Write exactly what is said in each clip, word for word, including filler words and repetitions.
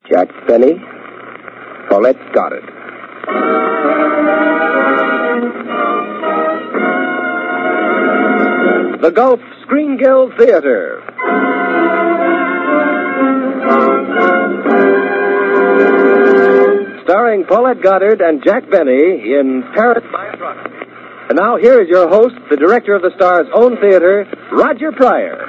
Jack Benny, Paulette Goddard. The Gulf Screen Guild Theater. Starring Paulette Goddard and Jack Benny in Paris by Proxy. And now here is your host, the director of the Star's own theater, Roger Pryor.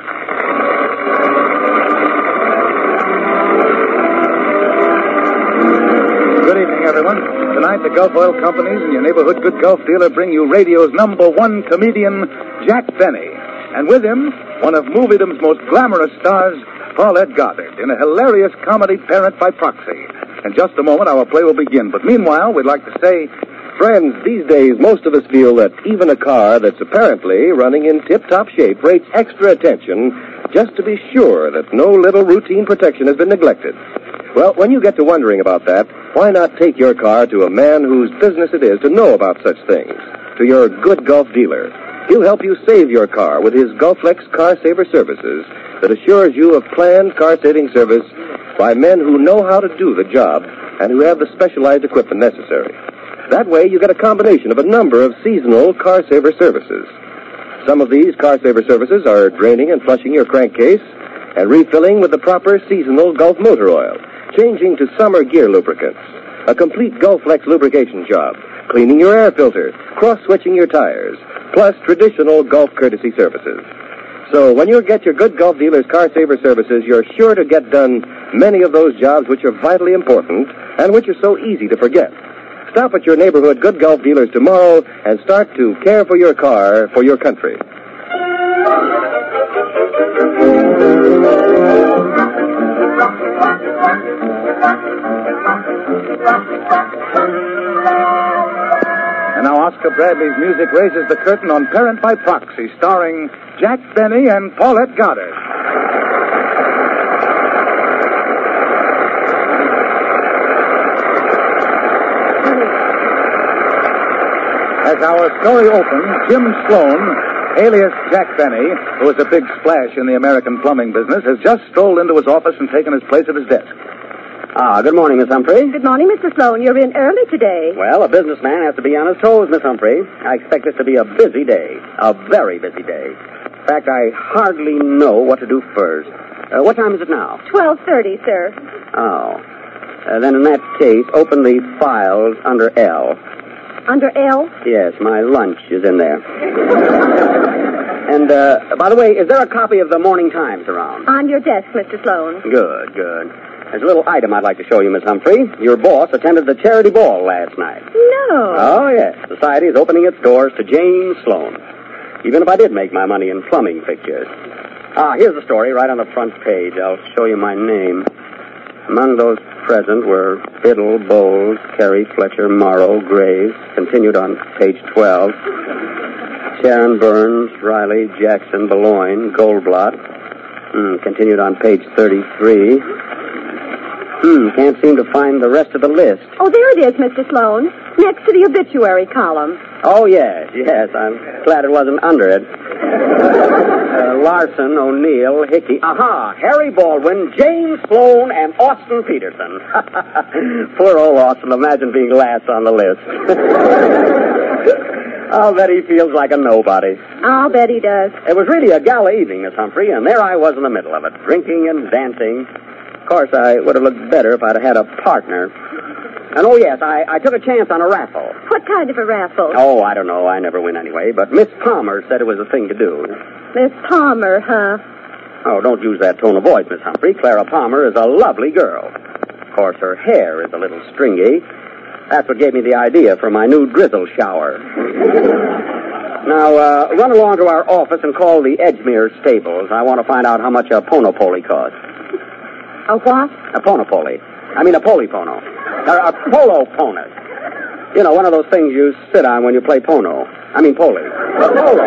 Good evening, everyone. Tonight, the Gulf Oil Companies and your neighborhood good Gulf dealer bring you radio's number one comedian, Jack Benny. And with him, one of moviedom's most glamorous stars, Paulette Goddard, in a hilarious comedy, Parent by Proxy. In just a moment, our play will begin. But meanwhile, we'd like to say, friends, these days, most of us feel that even a car that's apparently running in tip-top shape rates extra attention just to be sure that no little routine protection has been neglected. Well, when you get to wondering about that, why not take your car to a man whose business it is to know about such things, to your good Gulf dealer. He'll help you save your car with his Gulflex Car Saver Services that assures you of planned car-saving service by men who know how to do the job and who have the specialized equipment necessary. That way, you get a combination of a number of seasonal car saver services. Some of these car saver services are draining and flushing your crankcase and refilling with the proper seasonal Gulf motor oil, changing to summer gear lubricants, a complete Gulflex lubrication job, cleaning your air filter, cross-switching your tires, plus traditional Gulf courtesy services. So when you get your good Gulf dealer's car saver services, you're sure to get done many of those jobs which are vitally important and which are so easy to forget. Stop at your neighborhood good Gulf dealers tomorrow and start to care for your car for your country. And now Oscar Bradley's music raises the curtain on Parent by Proxy, starring Jack Benny and Paulette Goddard. As our story opens, Jim Sloan, alias Jack Benny, who is a big splash in the American plumbing business, has just strolled into his office and taken his place at his desk. Ah, good morning, Miss Humphrey. Good morning, Mister Sloan. You're in early today. Well, a businessman has to be on his toes, Miss Humphrey. I expect this to be a busy day. A very busy day. In fact, I hardly know what to do first. Uh, what time is it now? twelve thirty, sir. Oh. Uh, then in that case, open the files under L. Under L? Yes, my lunch is in there. And, uh, by the way, is there a copy of the Morning Times around? On your desk, Mister Sloan. Good, good. There's a little item I'd like to show you, Miss Humphrey. Your boss attended the charity ball last night. No. Oh, yes. Society is opening its doors to Jane Sloan. Even if I did make my money in plumbing fixtures. Ah, here's the story right on the front page. I'll show you my name. Among those present were Biddle, Bowles, Carey, Fletcher, Morrow, Graves. Continued on page twelve. Sharon, Burns, Riley, Jackson, Boulogne, Goldblatt. Hmm, continued on page thirty-three. Hmm, can't seem to find the rest of the list. Oh, there it is, Mister Sloan. Next to the obituary column. Oh, yes, yes. I'm glad it wasn't under it. Uh, Larson, O'Neill, Hickey. Aha! Harry Baldwin, James Sloan, and Austin Peterson. Poor old Austin. Imagine being last on the list. I'll bet he feels like a nobody. I'll bet he does. It was really a gala evening, Miss Humphrey, and there I was in the middle of it, drinking and dancing. Of course, I would have looked better if I'd have had a partner. And, oh, yes, I, I took a chance on a raffle. What kind of a raffle? Oh, I don't know. I never win anyway. But Miss Palmer said it was a thing to do. Miss Palmer, huh? Oh, don't use that tone of voice, Miss Humphrey. Clara Palmer is a lovely girl. Of course, her hair is a little stringy. That's what gave me the idea for my new drizzle shower. Now, uh, run along to our office and call the Edgemere Stables. I want to find out how much a ponopoli costs. A what? A ponopoli. I mean a polypono. Or a polo ponus. You know, one of those things you sit on when you play pono. I mean poli. Polo.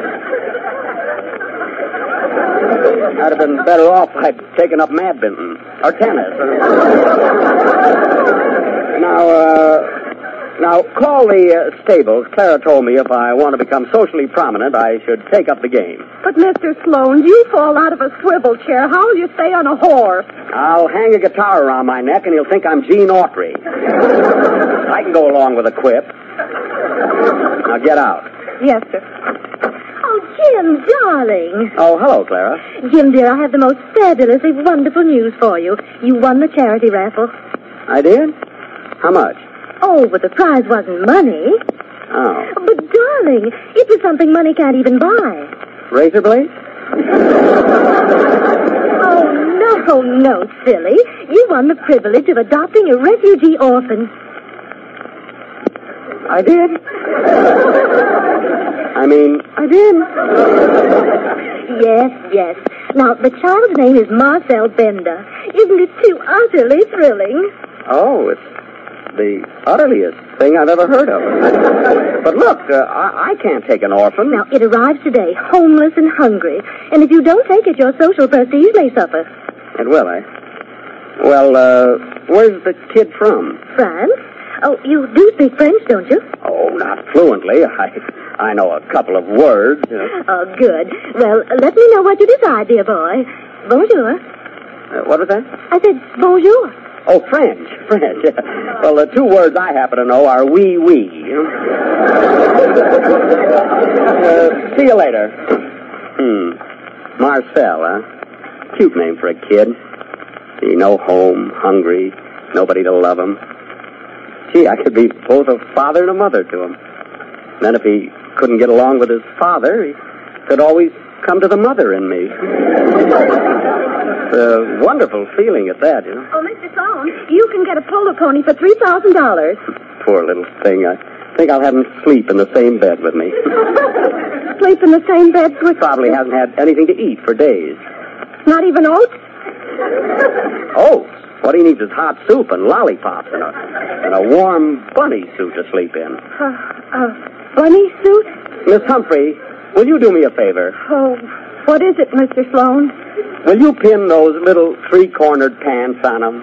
I'd have been better off if I'd taken up badminton. Or tennis. Now, uh... Now, Now, call the uh, stables. Clara told me if I want to become socially prominent, I should take up the game. But, Mister Sloan, you fall out of a swivel chair. How will you stay on a horse? I'll hang a guitar around my neck, and he'll think I'm Gene Autry. I can go along with a quip. Now, get out. Yes, sir. Oh, Jim, darling. Oh, hello, Clara. Jim, dear, I have the most fabulously wonderful news for you. You won the charity raffle. I did? How much? Oh, but the prize wasn't money. Oh. But, darling, it was something money can't even buy. Razor blades? Oh, no, no, silly. You won the privilege of adopting a refugee orphan. I did? I mean, I did. Yes, yes. Now, the child's name is Marcel Bender. Isn't it too utterly thrilling? Oh, it's the utterliest thing I've ever heard of. But look, uh, I-, I can't take an orphan. Now, it arrives today, homeless and hungry. And if you don't take it, your social prestige may suffer. It will, eh? Well, uh, where's the kid from? France? Oh, you do speak French, don't you? Oh, not fluently. I I know a couple of words. You know. Oh, good. Well, let me know what you decide, dear boy. Bonjour. Uh, what was that? I said bonjour. Oh, French. French. Well, the two words I happen to know are oui, oui. You know? uh, see you later. Hmm. Marcel, huh? Cute name for a kid. See, no home, hungry, nobody to love him. Gee, I could be both a father and a mother to him. Then if he couldn't get along with his father, he could always come to the mother in me. It's a wonderful feeling at that, you know. Oh, Mister Sloan, you can get a polo pony for three thousand dollars. Poor little thing. I think I'll have him sleep in the same bed with me. Sleep in the same bed with... Probably hasn't had anything to eat for days. Not even oats? Oh, what he needs is hot soup and lollipops and a, and a warm bunny suit to sleep in. Uh, a bunny suit? Miss Humphrey, will you do me a favor? Oh, what is it, Mister Sloan? Will you pin those little three-cornered pants on him?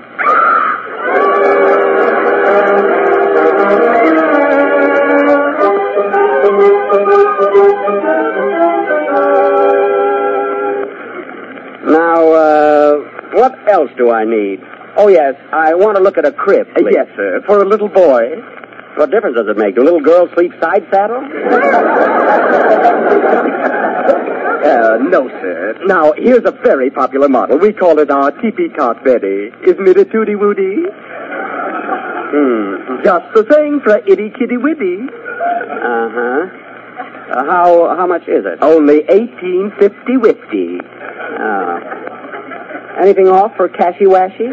Now, uh, what else do I need? Oh, yes, I want to look at a crib, please. Yes, sir, for a little boy. What difference does it make? Do little girls sleep side saddle? Uh, no, sir. Now, here's a very popular model. We call it our teepee cot beddy. Isn't it a tooty-wooty? Hmm. Just the thing for a itty-kitty-witty. Uh-huh. Uh, how how much is it? Only eighteen fifty whiskey. Oh. Anything off for cashy-washy?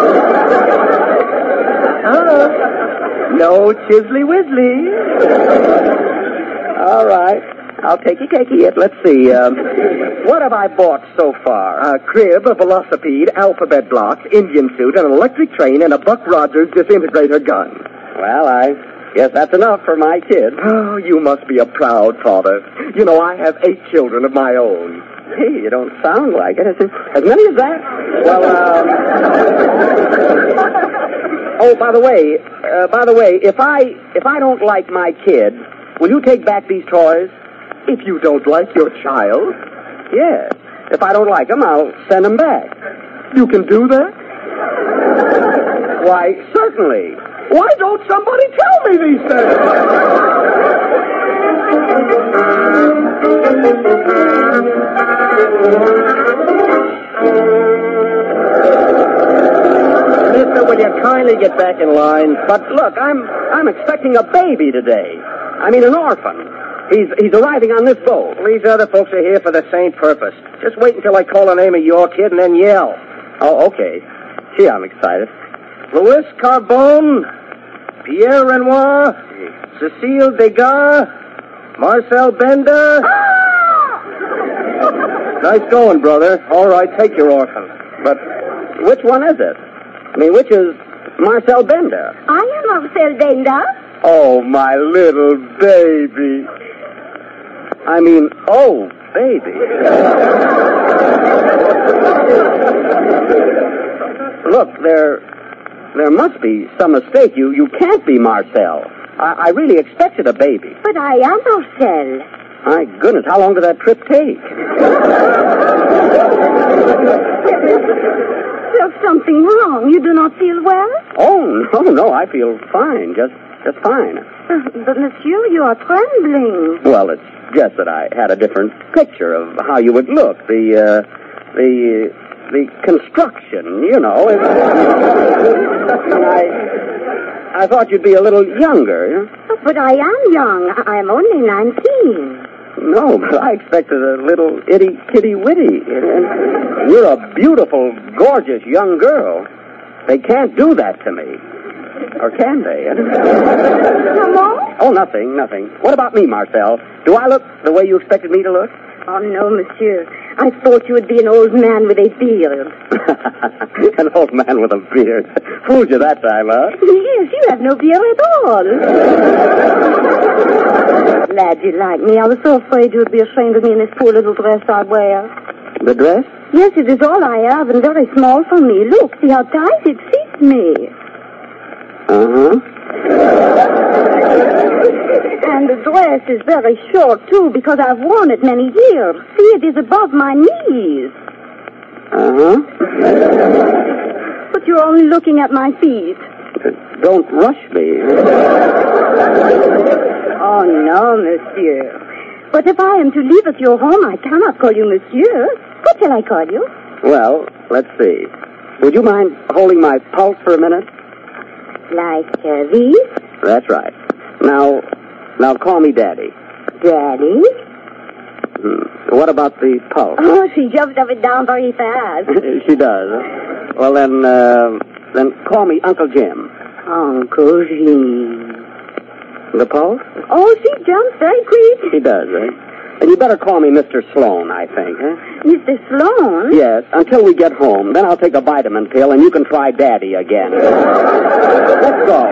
Uh, no chisley-wisley. All right. I'll take you, take it. Let's see. Um, what have I bought so far? A crib, a velocipede, alphabet blocks, Indian suit, an electric train, and a Buck Rogers disintegrator gun. Well, I guess that's enough for my kid. Oh, you must be a proud father. You know, I have eight children of my own. Hey, you don't sound like it. As, as many as that? Well, um... oh, by the way, uh, by the way, if I if I don't like my kid, will you take back these toys? If you don't like your child? Yes. If I don't like them, I'll send them back. You can do that? Why, certainly. Why don't somebody tell me these things? Mister, will you kindly get back in line? But look, I'm I'm expecting a baby today. I mean, an orphan. He's he's arriving on this boat. These other folks are here for the same purpose. Just wait until I call the name of your kid and then yell. Oh, okay. Gee, I'm excited. Louis Carbone, Pierre Renoir, Cecile Degas, Marcel Bender. Nice going, brother. All right, take your orphan. But which one is it? I mean, which is Marcel Bender? I am Marcel Bender. Oh, my little baby. I mean, oh, baby. Look, there there must be some mistake. You you can't be Marcel. I, I really expected a baby. But I am Marcel. My goodness, how long did that trip take? There's something wrong. You do not feel well? Oh, no, no, I feel fine, just just fine. Uh, but, monsieur, you are trembling. Well, it's just that I had a different picture of how you would look. The, uh, the, the construction, you know. It, I, I thought you'd be a little younger. Oh, but I am young. I am only nineteen. No, but I expected a little itty kitty witty. You're a beautiful, gorgeous young girl. They can't do that to me. Or can they? Come on. Oh, nothing, nothing. What about me, Marcel? Do I look the way you expected me to look? Oh, no, monsieur. I thought you would be an old man with a beard. An old man with a beard. Fooled you that time, huh? Yes, you have no beard at all. Glad you like me. I was so afraid you would be ashamed of me in this poor little dress I wear. The dress? Yes, it is all I have and very small for me. Look, see how tight it fits me. Uh-huh. And the dress is very short, too, because I've worn it many years. See, it is above my knees. Uh-huh. But you're only looking at my feet. Don't rush me. Oh, no, monsieur. But if I am to leave at your home, I cannot call you monsieur. What shall I call you? Well, let's see. Would you mind holding my pulse for a minute? Like uh, these? That's right. Now, now call me Daddy. Daddy? Hmm. What about the pulse? Oh, she jumps up and down very fast. She does. Well, then, uh, then call me Uncle Jim. Uncle Jim. The pulse? Oh, she jumps very quick. She does, eh? And you better call me Mister Sloan, I think, huh? Mister Sloan? Yes, until we get home. Then I'll take a vitamin pill and you can try Daddy again. Let's go.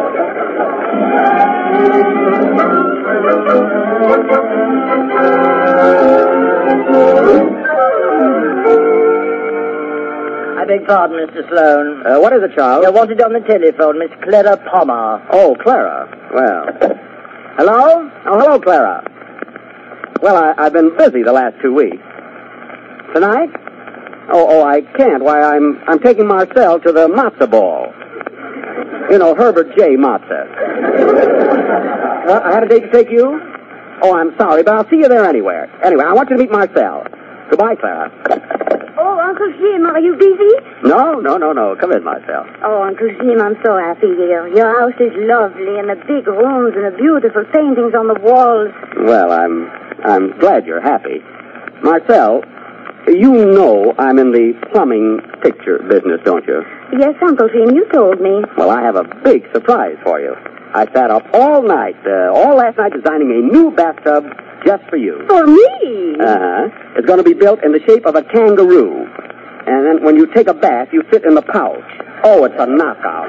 I beg pardon, Mister Sloan. Uh, what is it, Charles? I wanted on the telephone, Miss Clara Palmer. Oh, Clara. Well. Hello? Oh, hello, Clara. Well, I, I've been busy the last two weeks. Tonight? Oh, oh, I can't. Why, I'm I'm taking Marcel to the matzo ball. You know, Herbert J. Matzo. Well, I had a date to take you? Oh, I'm sorry, but I'll see you there anywhere. Anyway, I want you to meet Marcel. Goodbye, Clara. Oh, Uncle Jim, are you busy? No, no, no, no. Come in, Marcel. Oh, Uncle Jim, I'm so happy here. Your house is lovely, and the big rooms and the beautiful paintings on the walls. Well, I'm I'm glad you're happy. Marcel, you know I'm in the plumbing picture business, don't you? Yes, Uncle Jim, you told me. Well, I have a big surprise for you. I sat up all night, uh, all last night, designing a new bathtub just for you. For me? Uh-huh. It's going to be built in the shape of a kangaroo. And then when you take a bath, you sit in the pouch. Oh, it's a knockout.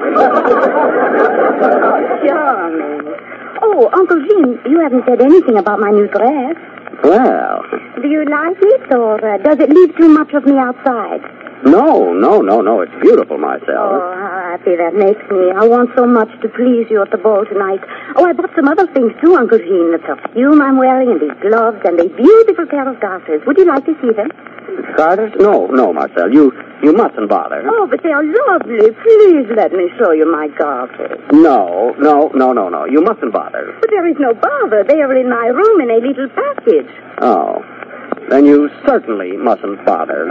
Charming. Oh, Uncle Jim, you haven't said anything about my new dress. Well. Do you like it, or uh, does it leave too much of me outside? No, no, no, no. It's beautiful, Marcel. Oh, how happy that makes me. I want so much to please you at the ball tonight. Oh, I bought some other things, too, Uncle Jean. The perfume I'm wearing, and these gloves, and a beautiful pair of garters. Would you like to see them? Garters? No, no, Marcel. You you mustn't bother. Oh, but they are lovely. Please let me show you my garters. No, no, no, no, no. You mustn't bother. But there is no bother. They are in my room in a little package. Oh. Then you certainly mustn't bother.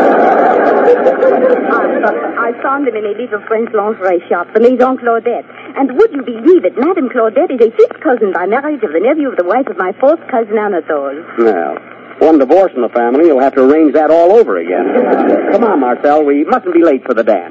I, I found them in a little French lingerie shop, the Maison Claudette. And would you believe it, Madame Claudette is a fifth cousin by marriage of the nephew of the wife of my fourth cousin Anatole. Well, one divorce in the family, you'll have to arrange that all over again. Come on, Marcel, we mustn't be late for the dance.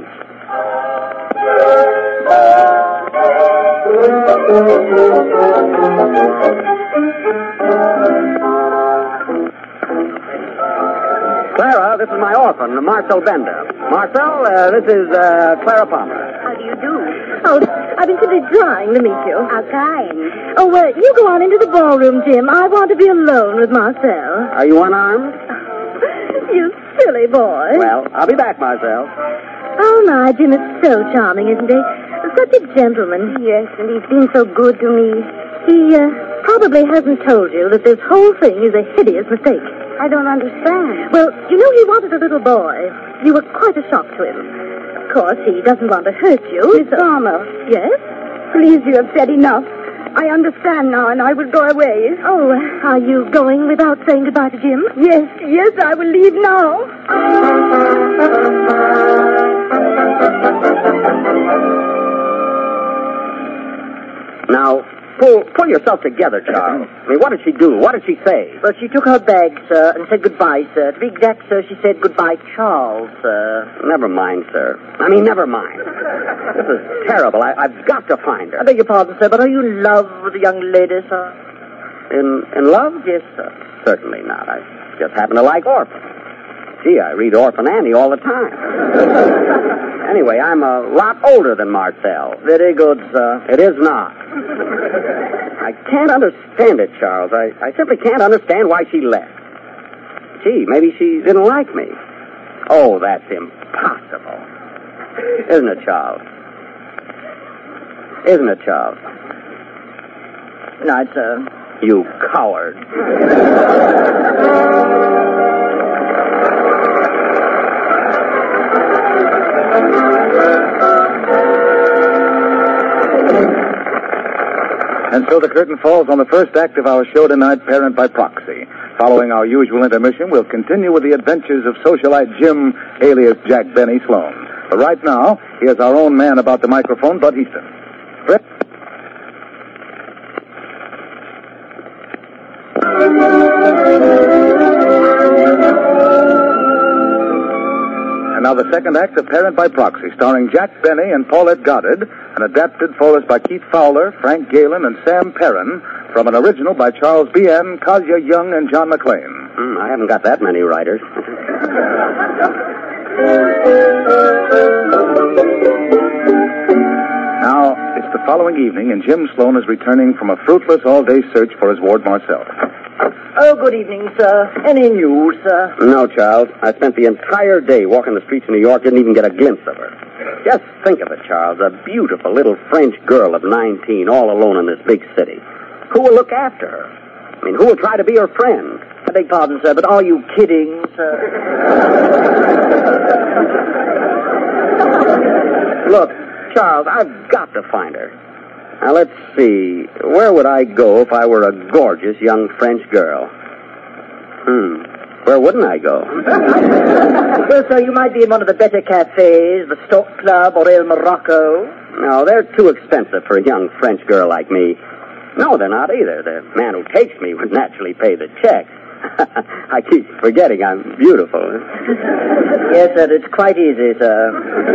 Clara, this is my orphan, Marcel Bender. Marcel, uh, this is uh, Clara Palmer. How do you do? Oh, I've been simply trying to meet you. How kind. Oh, well, you go on into the ballroom, Jim. I want to be alone with Marcel. Are you unarmed? You silly boy. Well, I'll be back, Marcel. Oh, my, Jim is so charming, isn't he? Such a gentleman. Yes, and he's been so good to me. He uh, probably hasn't told you that this whole thing is a hideous mistake. I don't understand. Well, you know he wanted a little boy. You were quite a shock to him. Of course, he doesn't want to hurt you. Miss so... Palmer. Yes? Please, you have said enough. I understand now, and I will go away. Oh, are you going without saying goodbye to Jim? Yes, yes, I will leave now. Now, pull pull yourself together, Charles. I mean, what did she do? What did she say? Well, she took her bag, sir, and said goodbye, sir. To be exact, sir, she said goodbye, Charles, sir. Never mind, sir. I mean, never mind. This is terrible. I, I've got to find her. I beg your pardon, sir, but are you in love with the young lady, sir? In in love? Yes, sir. Certainly not. I just happen to like Orphan. Gee, I read Orphan Annie all the time. Anyway, I'm a lot older than Marcel. Very good, sir. It is not. I can't understand it, Charles. I, I simply can't understand why she left. Gee, maybe she didn't like me. Oh, that's impossible. Isn't it, Charles? Isn't it, Charles? Good night, sir. You coward. And so the curtain falls on the first act of our show tonight, Parent by Proxy. Following our usual intermission, we'll continue with the adventures of socialite Jim, alias Jack Benny Sloan. But right now, here's our own man about the microphone, Bud Easton. Brett? And now the second act of Parent by Proxy, starring Jack Benny and Paulette Goddard, and adapted for us by Keith Fowler, Frank Galen, and Sam Perrin, from an original by Charles B N, Kasia Young, and John McClane. Mm, I haven't got that many writers. Now, it's the following evening, and Jim Sloan is returning from a fruitless all-day search for his ward Marcel. Oh, good evening, sir. Any news, sir? No, Charles. I spent the entire day walking the streets of New York, didn't even get a glimpse of her. Just think of it, Charles. A beautiful little French girl of nineteen, all alone in this big city. Who will look after her? I mean, who will try to be her friend? I beg pardon, sir, but are you kidding, sir? Look, Charles, I've got to find her. Now, let's see. Where would I go if I were a gorgeous young French girl? Hmm. Where wouldn't I go? Well, sir, you might be in one of the better cafes, the Stock Club or El Morocco. No, they're too expensive for a young French girl like me. No, they're not either. The man who takes me would naturally pay the check. I keep forgetting I'm beautiful. Yes, sir, it's quite easy, sir.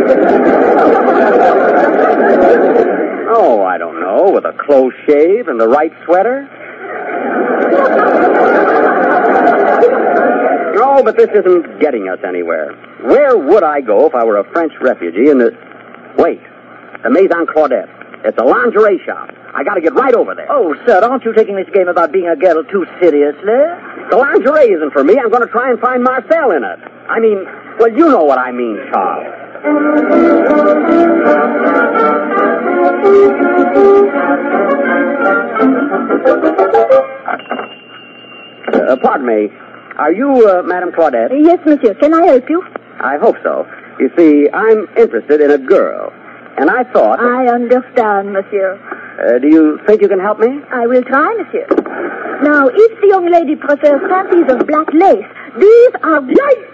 Oh, I don't know, with a close shave and the right sweater? No, but this isn't getting us anywhere. Where would I go if I were a French refugee in the... Wait, the Maison Claudette. It's a lingerie shop. I gotta get right over there. Oh, sir, aren't you taking this game about being a girl too seriously? The lingerie isn't for me. I'm going to try and find Marcel in it. I mean, well, you know what I mean, Charles. Uh, pardon me. Are you uh, Madame Claudette? Yes, monsieur. Can I help you? I hope so. You see, I'm interested in a girl. And I thought... I understand, monsieur. Uh, do you think you can help me? I will try, monsieur. Now, if the young lady prefers panties of black lace, these are white.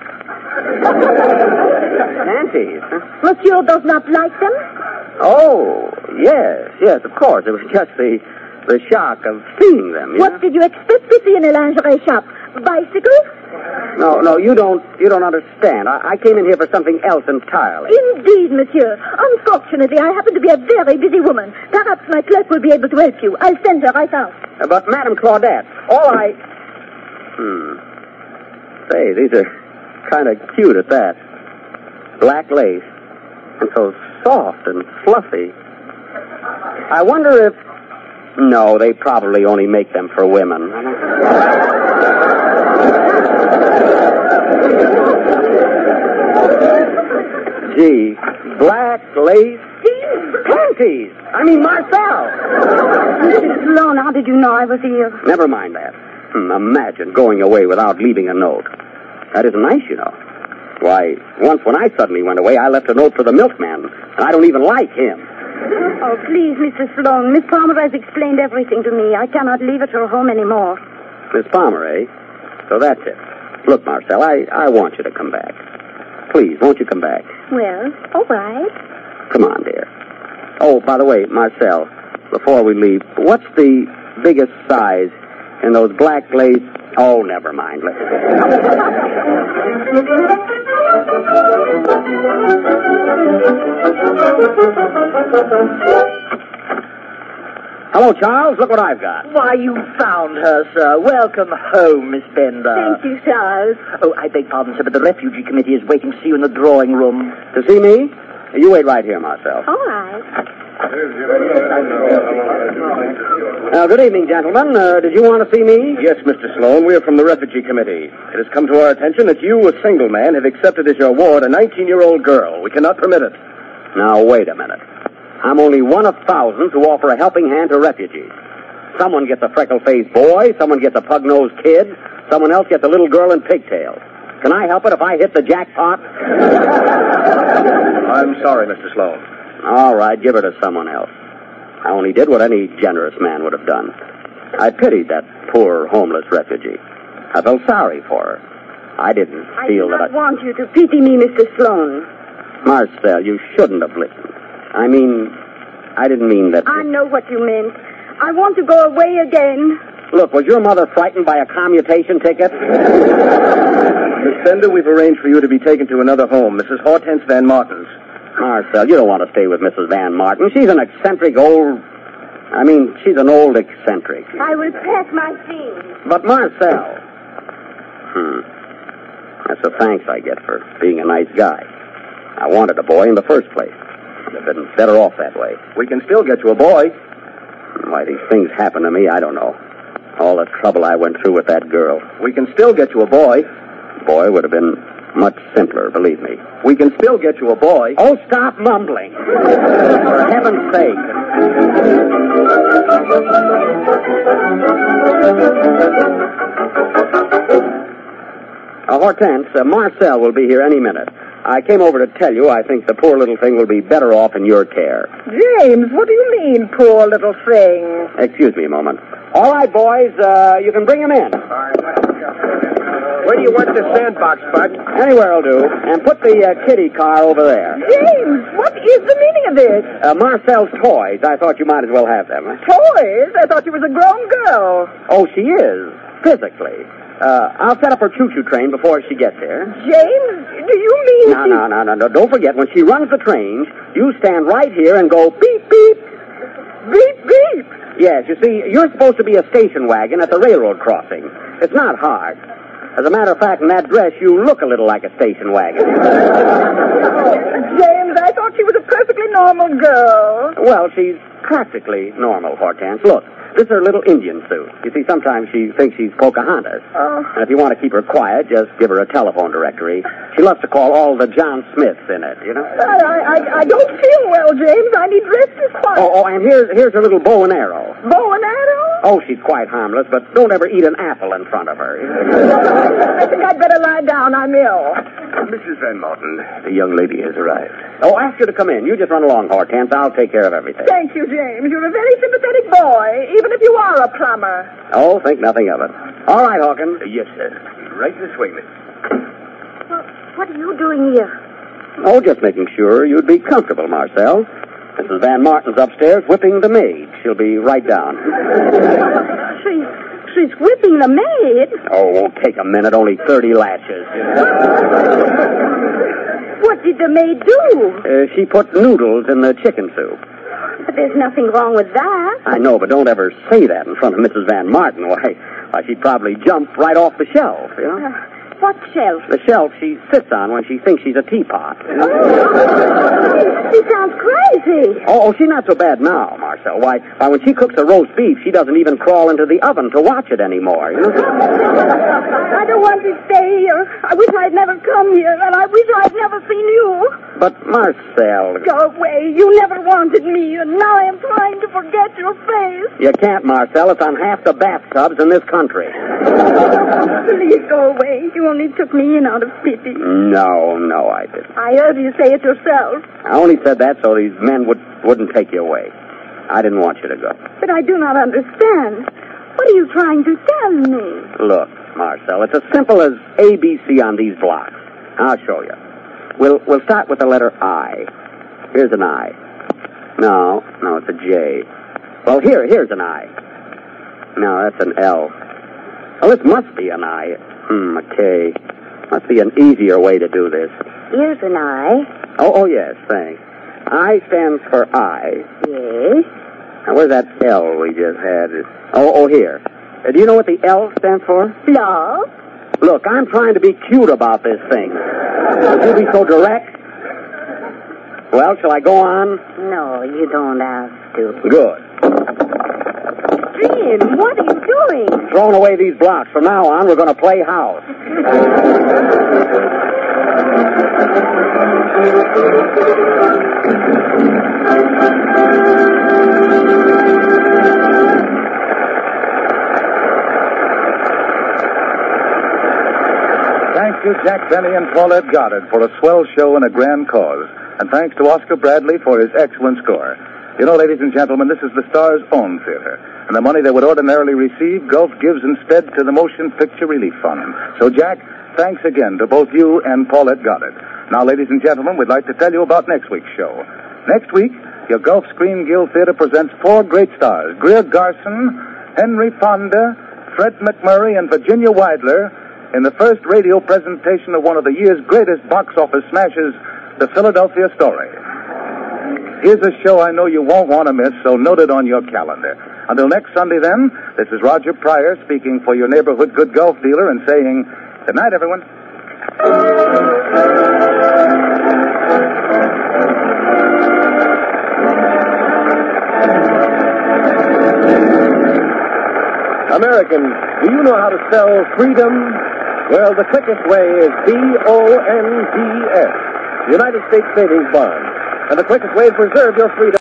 Panties? Huh? Monsieur does not like them? Oh, yes, yes, of course. It was just the the shock of seeing them. What know? did you expect to see in a lingerie shop? Bicycles? No, no, you don't you don't understand. I, I came in here for something else entirely. Indeed, monsieur. Unfortunately, I happen to be a very busy woman. Perhaps my clerk will be able to help you. I'll send her right out. Uh, but, Madame Claudette, all I... Hmm. Say, these are kind of cute at that. Black lace. And so soft and fluffy. I wonder if... No, they probably only make them for women. Gee, black lace. tease. I mean, Marcel. Mister Sloan, how did you know I was here? Never mind that. Hmm, imagine going away without leaving a note. That isn't nice, you know. Why, once when I suddenly went away, I left a note for the milkman, and I don't even like him. Oh, please, Mister Sloan. Miss Palmer has explained everything to me. I cannot leave at her home anymore. Miss Palmer, eh? So that's it. Look, Marcel, I, I want you to come back. Please, won't you come back? Well, all right. Come on, dear. Oh, by the way, Marcel, before we leave, what's the biggest size in those black lace... Oh, never mind. Let's... Hello, Charles. Look what I've got. Why, you found her, sir. Welcome home, Miss Bender. Thank you, Charles. Oh, I beg pardon, sir, but the refugee committee is waiting to see you in the drawing room. To see me? You wait right here, Marcel. All right. Uh, good evening, gentlemen. Uh, did you want to see me? Yes, Mister Sloan. We're from the Refugee Committee. It has come to our attention that you, a single man, have accepted as your ward a nineteen-year-old girl. We cannot permit it. Now, wait a minute. I'm only one of thousands who offer a helping hand to refugees. Someone gets a freckle-faced boy, someone gets a pug-nosed kid, someone else gets a little girl in pigtails. Can I help it if I hit the jackpot? I'm sorry, Mister Sloan. All right, give her to someone else. I only did what any generous man would have done. I pitied that poor homeless refugee. I felt sorry for her. I didn't I feel do that not I... want you to pity me, Mister Sloan. Marcel, you shouldn't have listened. I mean, I didn't mean that... I know what you meant. I want to go away again. Look, was your mother frightened by a commutation ticket? Miss Bender, we've arranged for you to be taken to another home, Missus Hortense Van Martin's. Marcel, you don't want to stay with Missus Van Martin. She's an eccentric old... I mean, she's an old eccentric. I will pack my things. But Marcel... Hmm. That's the thanks I get for being a nice guy. I wanted a boy in the first place. I'd have been better off that way. We can still get you a boy. Why these things happen to me, I don't know. All the trouble I went through with that girl. We can still get you a boy. Boy, would have been much simpler, believe me. We can still get you a boy. Oh, stop mumbling. For heaven's sake. Uh, Hortense, uh, Marcel will be here any minute. I came over to tell you I think the poor little thing will be better off in your care. James, what do you mean, poor little thing? Excuse me a moment. All right, boys, uh, you can bring him in. Where do you want the sandbox, Bud? Anywhere will do. And put the uh, kiddie car over there. James, what is the meaning of this? Uh, Marcel's toys. I thought you might as well have them. Toys? I thought you was a grown girl. Oh, she is, physically. Uh, I'll set up her choo-choo train before she gets here. James, do you mean... No, she... no, no, no, no. Don't forget, when she runs the train, you stand right here and go beep, beep. Beep, beep. Yes, you see, you're supposed to be a station wagon at the railroad crossing. It's not hard. As a matter of fact, in that dress, you look a little like a station wagon. James, I thought she was a perfectly normal girl. Well, she's practically normal, Hortense. Look, this is her little Indian suit. You see, sometimes she thinks she's Pocahontas. Oh. And if you want to keep her quiet, just give her a telephone directory. She loves to call all the John Smiths in it, you know? I, I, I don't feel well, James. I need rest and quiet. Oh, oh, and here's, here's her little bow and arrow. Bow and arrow? Oh, she's quite harmless, but don't ever eat an apple in front of her. I think I'd better lie down. I'm ill. Missus Van Martin, the young lady has arrived. Oh, ask her to come in. You just run along, Hortense. I'll take care of everything. Thank you, James. You're a very sympathetic boy, even if you are a plumber. Oh, think nothing of it. All right, Hawkins. Yes, sir. Right this way, miss. Well, what are you doing here? Oh, just making sure you'd be comfortable, Marcel. Missus Van Martin's upstairs whipping the maid. She'll be right down. She, she's whipping the maid. Oh, it won't take a minute. Only thirty lashes. What did the maid do? Uh, she put noodles in the chicken soup. But there's nothing wrong with that. I know, but don't ever say that in front of Missus Van Martin. Why, why she'd probably jump right off the shelf, you know? Uh, what shelf? The shelf she sits on when she thinks she's a teapot. She sounds crazy. Oh, oh, she's not so bad now, Marcel. Marcel. Why, why, when she cooks a roast beef, she doesn't even crawl into the oven to watch it anymore. You know? I don't want to stay here. I wish I'd never come here, and I wish I'd never seen you. But, Marcel... Go away. You never wanted me, and now I am trying to forget your face. You can't, Marcel. It's on half the bathtubs in this country. Please go away. You only took me in out of pity. No, no, I didn't. I heard you say it yourself. I only said that so these men would, wouldn't take you away. I didn't want you to go. But I do not understand. What are you trying to tell me? Look, Marcel, it's as simple as A B C on these blocks. I'll show you. We'll, we'll start with the letter I. Here's an I. No, no, it's a J. Well, here, here's an I. No, that's an L. Well, this must be an I. Hmm, a K. Must be an easier way to do this. Here's an I. Oh, oh, yes, thanks. I stands for I. Yes. Now, where's that L we just had? Oh, oh, here. Uh, do you know what the L stands for? Love. Look, I'm trying to be cute about this thing. Would you be so direct? Well, shall I go on? No, you don't have to. Good. Jim, what are you doing? Throwing away these blocks. From now on, we're going to play house. Thank you, Jack Benny and Paulette Goddard, for a swell show and a grand cause. And thanks to Oscar Bradley for his excellent score. You know, ladies and gentlemen, this is the Star's own theater. And the money they would ordinarily receive, Gulf gives instead to the Motion Picture Relief Fund. So, Jack, thanks again to both you and Paulette Goddard. Now, ladies and gentlemen, we'd like to tell you about next week's show. Next week, your Gulf Screen Guild Theater presents four great stars, Greer Garson, Henry Fonda, Fred McMurray, and Virginia Weidler, in the first radio presentation of one of the year's greatest box office smashes, The Philadelphia Story. Here's a show I know you won't want to miss, so note it on your calendar. Until next Sunday, then, this is Roger Pryor speaking for your neighborhood good Gulf dealer and saying, good night, everyone. Americans, do you know how to spell freedom? Well, the quickest way is B O N D S, United States Savings Bond. And the quickest way to preserve your freedom